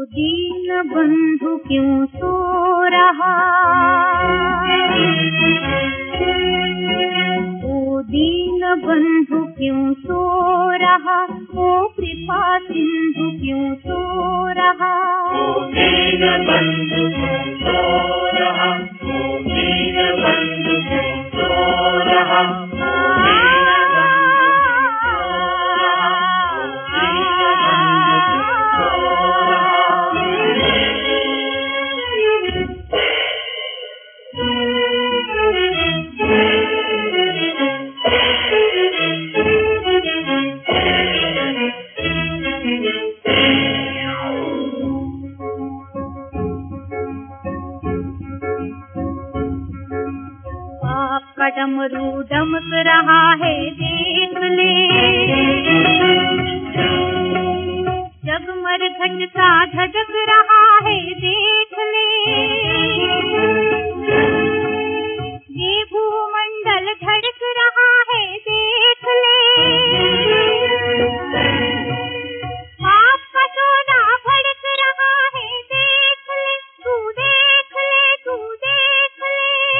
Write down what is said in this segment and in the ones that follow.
दीन बंधु क्यों सो रहा, ओ दीन बंधु क्यों सो रहा, ओ कृपा सिंधु क्यों सो रहा, ओ दीन बंधु क्यों सो रहा, ओ दीन बंधु क्यों सो रहा। डमरू डमक रहा है देख ले, जगमर घट सा धधक रहा है देख ले, ये भूमंडल धड़क रहा है देख ले, पाप का सोना भड़क रहा है देख ले, तू देख ले, तू देख ले,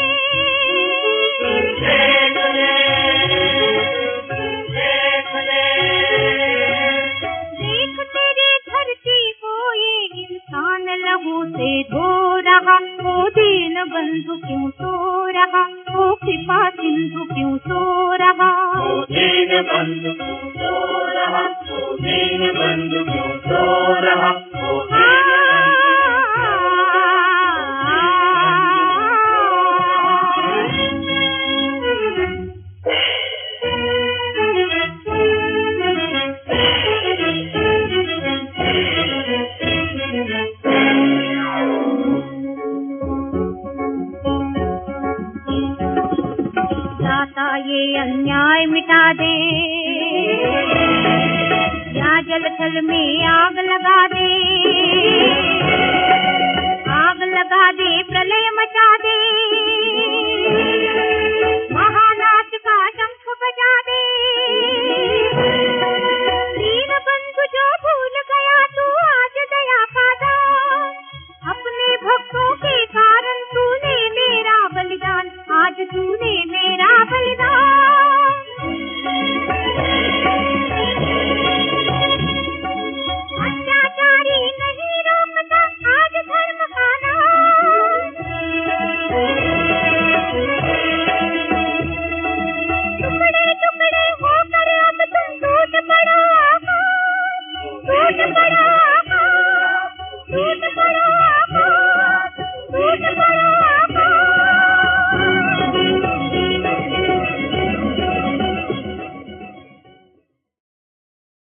देख तेरी धरती को ये इंसान लहू से धो रहा, ओ दीन बंधु क्यों सो रहा, ओ कृपा सिंधु क्यों सो रहा, ओ दीन बंधु क्यों सो रहा, ओ दीन बंधु क्यों सो रहा, ओ ये अन्याय मिटा दे, या जल थल में आग लगा दे, आग लगा दे, प्रलय मचा दे,